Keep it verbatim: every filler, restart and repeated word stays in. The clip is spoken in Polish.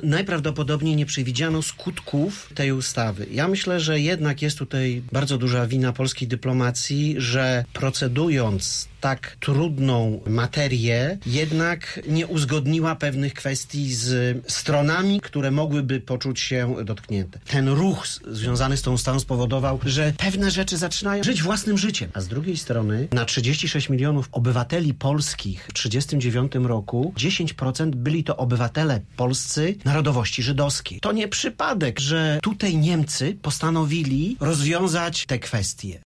najprawdopodobniej nie przewidziano skutków tej ustawy. Ja myślę, że jednak jest tutaj bardzo duża wina polskiej dyplomacji, że procedując tak trudną materię, jednak nie uzgodniła pewnych kwestii z stronami, które mogłyby poczuć się dotknięte. Ten ruch związany z tą ustawą spowodował, że pewne rzeczy zaczynają żyć własnym życiem. A z drugiej strony na trzydzieści sześć milionów obywateli polskich w tysiąc dziewięćset trzydziestym dziewiątym roku dziesięć procent byli to obywatele polscy narodowości żydowskiej. To nie przypadek, że tutaj Niemcy postanowili rozwiązać te kwestie.